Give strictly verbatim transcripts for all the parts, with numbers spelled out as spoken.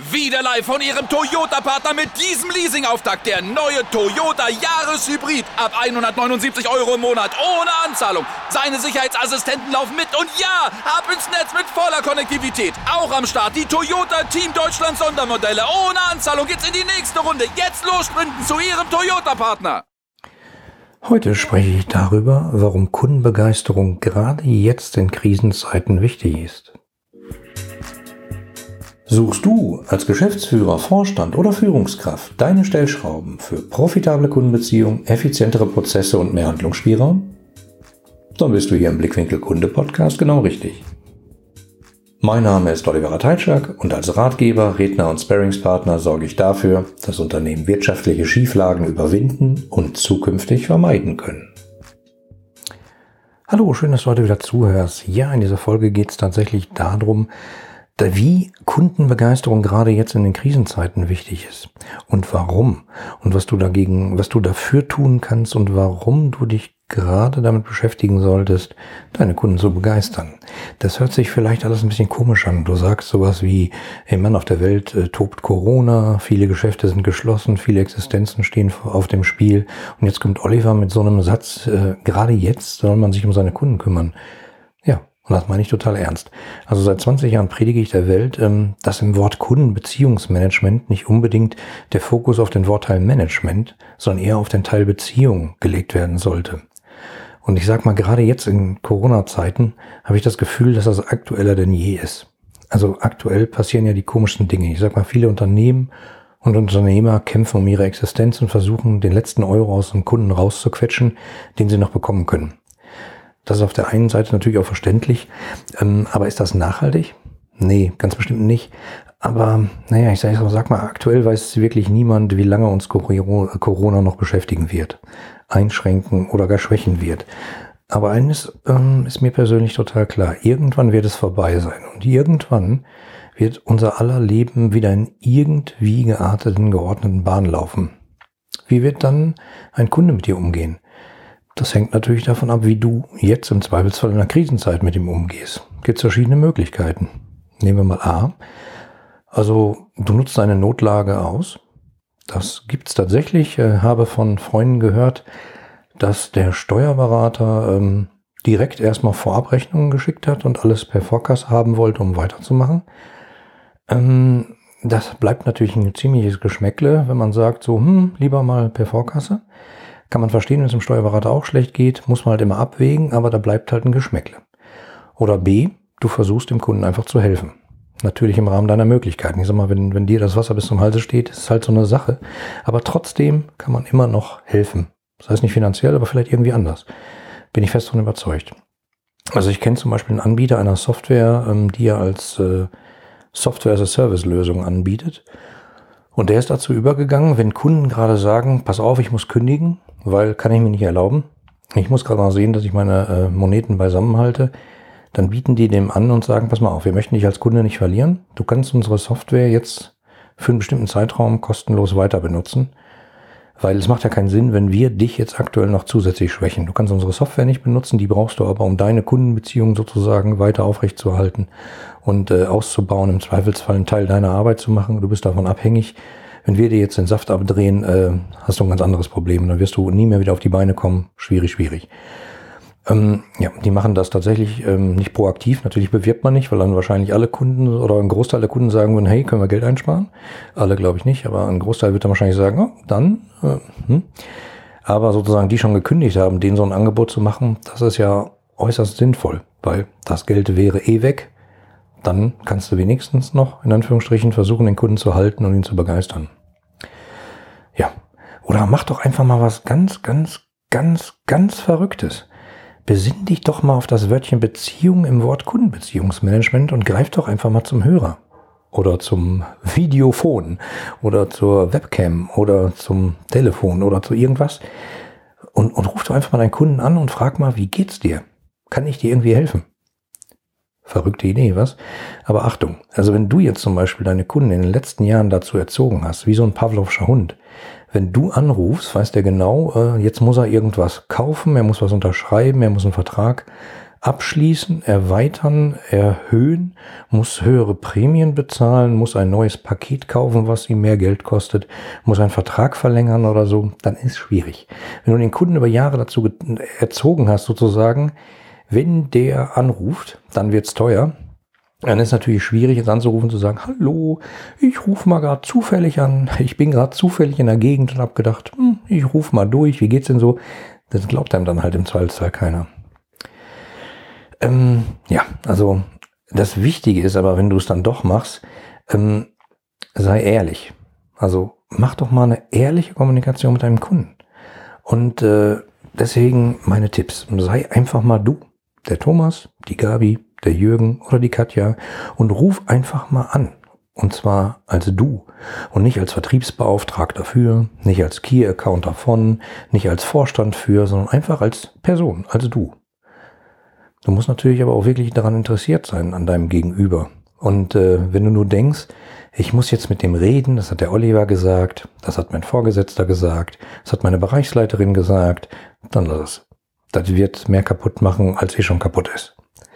Wieder live von Ihrem Toyota-Partner mit diesem Leasing-Auftakt. Der neue Toyota Jahreshybrid. Ab hundertneunundsiebzig Euro im Monat. Ohne Anzahlung. Seine Sicherheitsassistenten laufen mit. Und ja, ab ins Netz mit voller Konnektivität. Auch am Start die Toyota Team Deutschland Sondermodelle. Ohne Anzahlung geht's in die nächste Runde. Jetzt los sprinten zu Ihrem Toyota-Partner. Heute spreche ich darüber, warum Kundenbegeisterung gerade jetzt in Krisenzeiten wichtig ist. Suchst du als Geschäftsführer, Vorstand oder Führungskraft deine Stellschrauben für profitable Kundenbeziehungen, effizientere Prozesse und mehr Handlungsspielraum? Dann bist du hier im Blickwinkel Kunde Podcast genau richtig. Mein Name ist Oliver Rateitschak und als Ratgeber, Redner und Sparringspartner sorge ich dafür, dass Unternehmen wirtschaftliche Schieflagen überwinden und zukünftig vermeiden können. Hallo, schön, dass du heute wieder zuhörst. Ja, in dieser Folge geht es tatsächlich darum, wie Kundenbegeisterung gerade jetzt in den Krisenzeiten wichtig ist und warum und was du dagegen, was du dafür tun kannst und warum du dich gerade damit beschäftigen solltest, deine Kunden zu begeistern. Das hört sich vielleicht alles ein bisschen komisch an. Du sagst sowas wie, hey Mann, auf der Welt äh, tobt Corona, viele Geschäfte sind geschlossen, viele Existenzen stehen auf dem Spiel und jetzt kommt Oliver mit so einem Satz, äh, gerade jetzt soll man sich um seine Kunden kümmern. Ja. Und das meine ich total ernst. Also seit zwanzig Jahren predige ich der Welt, dass im Wort Kundenbeziehungsmanagement nicht unbedingt der Fokus auf den Wortteil Management, sondern eher auf den Teil Beziehung gelegt werden sollte. Und ich sag mal, gerade jetzt in Corona-Zeiten habe ich das Gefühl, dass das aktueller denn je ist. Also aktuell passieren ja die komischsten Dinge. Ich sag mal, viele Unternehmen und Unternehmer kämpfen um ihre Existenz und versuchen, den letzten Euro aus dem Kunden rauszuquetschen, den sie noch bekommen können. Das ist auf der einen Seite natürlich auch verständlich, ähm, aber ist das nachhaltig? Nee, ganz bestimmt nicht. Aber naja, ich sag, sag mal, aktuell weiß wirklich niemand, wie lange uns Corona noch beschäftigen wird, einschränken oder gar schwächen wird. Aber eines ähm, ist mir persönlich total klar, irgendwann wird es vorbei sein und irgendwann wird unser aller Leben wieder in irgendwie gearteten, geordneten Bahnen laufen. Wie wird dann ein Kunde mit dir umgehen? Das hängt natürlich davon ab, wie du jetzt im Zweifelsfall in einer Krisenzeit mit ihm umgehst. Es gibt verschiedene Möglichkeiten. Nehmen wir mal A. Also du nutzt eine Notlage aus. Das gibt es tatsächlich. Ich habe von Freunden gehört, dass der Steuerberater ähm, direkt erstmal Vorabrechnungen geschickt hat und alles per Vorkasse haben wollte, um weiterzumachen. Ähm, das bleibt natürlich ein ziemliches Geschmäckle, wenn man sagt, so hm, lieber mal per Vorkasse. Kann man verstehen, wenn es dem Steuerberater auch schlecht geht, muss man halt immer abwägen, aber da bleibt halt ein Geschmäckle. Oder B, du versuchst dem Kunden einfach zu helfen. Natürlich im Rahmen deiner Möglichkeiten. Ich sag mal, wenn, wenn dir das Wasser bis zum Halse steht, ist es halt so eine Sache. Aber trotzdem kann man immer noch helfen. Das heißt nicht finanziell, aber vielleicht irgendwie anders. Bin ich fest davon überzeugt. Also ich kenne zum Beispiel einen Anbieter einer Software, die er als äh, Software-as-a-Service-Lösung anbietet. Und der ist dazu übergegangen, wenn Kunden gerade sagen, pass auf, ich muss kündigen, weil kann ich mir nicht erlauben. Ich muss gerade mal sehen, dass ich meine äh, Moneten beisammen halte. Dann bieten die dem an und sagen, pass mal auf, wir möchten dich als Kunde nicht verlieren. Du kannst unsere Software jetzt für einen bestimmten Zeitraum kostenlos weiter benutzen. Weil es macht ja keinen Sinn, wenn wir dich jetzt aktuell noch zusätzlich schwächen. Du kannst unsere Software nicht benutzen, die brauchst du aber, um deine Kundenbeziehung sozusagen weiter aufrechtzuerhalten und äh, auszubauen, im Zweifelsfall einen Teil deiner Arbeit zu machen. Du bist davon abhängig. Wenn wir dir jetzt den Saft abdrehen, äh, hast du ein ganz anderes Problem. Dann wirst du nie mehr wieder auf die Beine kommen. Schwierig, schwierig. Ähm, ja, die machen das tatsächlich ähm, nicht proaktiv. Natürlich bewirbt man nicht, weil dann wahrscheinlich alle Kunden oder ein Großteil der Kunden sagen würden, hey, können wir Geld einsparen? Alle glaube ich nicht, aber ein Großteil wird dann wahrscheinlich sagen, oh, dann. Äh, hm. Aber sozusagen die schon gekündigt haben, denen so ein Angebot zu machen, das ist ja äußerst sinnvoll, weil das Geld wäre eh weg. Dann kannst du wenigstens noch, in Anführungsstrichen, versuchen, den Kunden zu halten und ihn zu begeistern. Ja, oder mach doch einfach mal was ganz, ganz, ganz, ganz Verrücktes. Besinn dich doch mal auf das Wörtchen Beziehung im Wort Kundenbeziehungsmanagement und greif doch einfach mal zum Hörer. Oder zum Videophon oder zur Webcam oder zum Telefon oder zu irgendwas. Und, und ruf doch einfach mal deinen Kunden an und frag mal, wie geht's dir? Kann ich dir irgendwie helfen? Verrückte Idee, was? Aber Achtung, also wenn du jetzt zum Beispiel deine Kunden in den letzten Jahren dazu erzogen hast, wie so ein Pavlovscher Hund, wenn du anrufst, weiß der genau, äh, jetzt muss er irgendwas kaufen, er muss was unterschreiben, er muss einen Vertrag abschließen, erweitern, erhöhen, muss höhere Prämien bezahlen, muss ein neues Paket kaufen, was ihm mehr Geld kostet, muss einen Vertrag verlängern oder so, dann ist es schwierig. Wenn du den Kunden über Jahre dazu erzogen hast, sozusagen, wenn der anruft, dann wird's teuer. Dann ist natürlich schwierig, jetzt anzurufen und zu sagen, hallo, ich rufe mal gerade zufällig an, ich bin gerade zufällig in der Gegend und habe gedacht, hm, ich rufe mal durch, wie geht's denn so? Das glaubt einem dann halt im Zweifelsfall keiner. Ähm, ja, also das Wichtige ist aber, wenn du es dann doch machst, ähm, sei ehrlich. Also mach doch mal eine ehrliche Kommunikation mit deinem Kunden. Und äh, deswegen meine Tipps. Sei einfach mal du, der Thomas, die Gabi, der Jürgen oder die Katja und ruf einfach mal an. Und zwar als du und nicht als Vertriebsbeauftragter für, nicht als Key-Accounter von, nicht als Vorstand für, sondern einfach als Person, als du. Du musst natürlich aber auch wirklich daran interessiert sein, an deinem Gegenüber. Und äh, wenn du nur denkst, ich muss jetzt mit dem reden, das hat der Oliver gesagt, das hat mein Vorgesetzter gesagt, das hat meine Bereichsleiterin gesagt, dann lass es. Das wird mehr kaputt machen, als eh schon kaputt ist.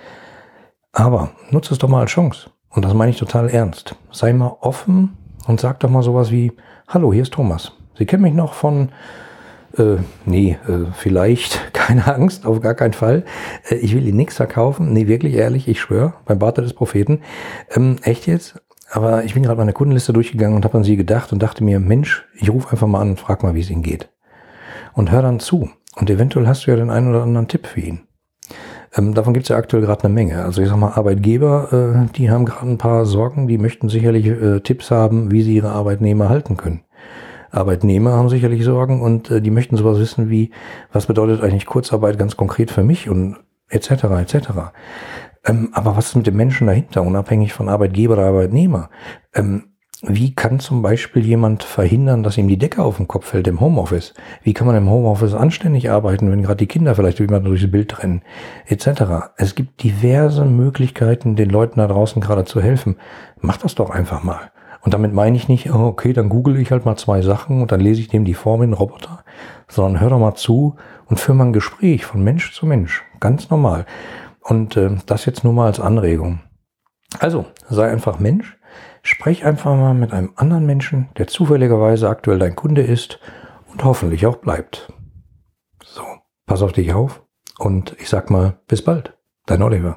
Aber nutze es doch mal als Chance. Und das meine ich total ernst. Sei mal offen und sag doch mal sowas wie, hallo, hier ist Thomas. Sie kennen mich noch von, äh, nee, äh, vielleicht, keine Angst, auf gar keinen Fall. Äh, ich will Ihnen nichts verkaufen. Nee, wirklich ehrlich, ich schwöre, beim Barte des Propheten. Ähm, echt jetzt? Aber ich bin gerade meine Kundenliste durchgegangen und habe an Sie gedacht und dachte mir, Mensch, ich rufe einfach mal an und frage mal, wie es Ihnen geht. Und hör dann zu. Und eventuell hast du ja den einen oder anderen Tipp für ihn. Ähm, davon gibt es ja aktuell gerade eine Menge. Also ich sag mal, Arbeitgeber, äh, die haben gerade ein paar Sorgen, die möchten sicherlich äh, Tipps haben, wie sie ihre Arbeitnehmer halten können. Arbeitnehmer haben sicherlich Sorgen und äh, die möchten sowas wissen wie, was bedeutet eigentlich Kurzarbeit ganz konkret für mich und et cetera et cetera. Ähm, aber was ist mit dem Menschen dahinter, unabhängig von Arbeitgeber oder Arbeitnehmer? Ähm, Wie kann zum Beispiel jemand verhindern, dass ihm die Decke auf den Kopf fällt im Homeoffice? Wie kann man im Homeoffice anständig arbeiten, wenn gerade die Kinder vielleicht jemand durchs Bild rennen, et cetera. Es gibt diverse Möglichkeiten, den Leuten da draußen gerade zu helfen. Mach das doch einfach mal. Und damit meine ich nicht, oh, okay, dann google ich halt mal zwei Sachen und dann lese ich dem die Formel in den Roboter, sondern hör doch mal zu und führ mal ein Gespräch von Mensch zu Mensch. Ganz normal. Und äh, das jetzt nur mal als Anregung. Also, sei einfach Mensch. Sprech einfach mal mit einem anderen Menschen, der zufälligerweise aktuell dein Kunde ist und hoffentlich auch bleibt. So, pass auf dich auf und ich sag mal, bis bald. Dein Oliver.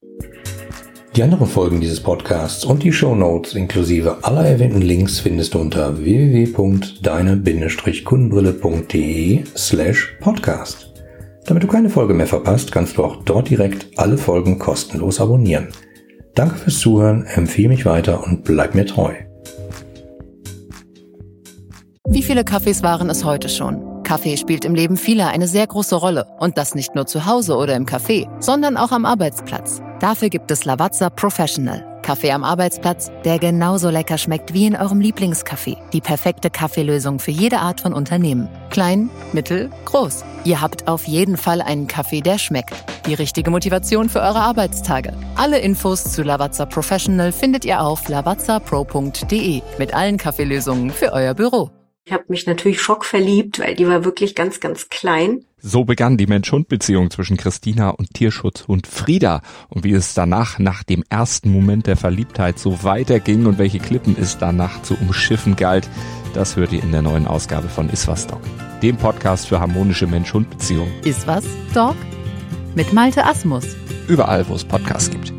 Die anderen Folgen dieses Podcasts und die Shownotes inklusive aller erwähnten Links findest du unter w w w punkt deine Bindestrich kundenbrille punkt de slash podcast. Damit du keine Folge mehr verpasst, kannst du auch dort direkt alle Folgen kostenlos abonnieren. Danke fürs Zuhören, empfehle mich weiter und bleib mir treu. Wie viele Kaffees waren es heute schon? Kaffee spielt im Leben vieler eine sehr große Rolle. Und das nicht nur zu Hause oder im Café, sondern auch am Arbeitsplatz. Dafür gibt es Lavazza Professional. Kaffee am Arbeitsplatz, der genauso lecker schmeckt wie in eurem Lieblingscafé. Die perfekte Kaffeelösung für jede Art von Unternehmen. Klein, mittel, groß. Ihr habt auf jeden Fall einen Kaffee, der schmeckt. Die richtige Motivation für eure Arbeitstage. Alle Infos zu Lavazza Professional findet ihr auf lavazza pro punkt de mit allen Kaffeelösungen für euer Büro. Ich habe mich natürlich schockverliebt, weil die war wirklich ganz, ganz klein. So begann die Mensch-Hund-Beziehung zwischen Christina und Tierschutzhund Frieda. Und wie es danach, nach dem ersten Moment der Verliebtheit, so weiterging und welche Klippen es danach zu umschiffen galt, das hört ihr in der neuen Ausgabe von Iswas Dog, dem Podcast für harmonische Mensch-Hund-Beziehungen. Iswas Dog? Mit Malte Asmus. Überall, wo es Podcasts gibt.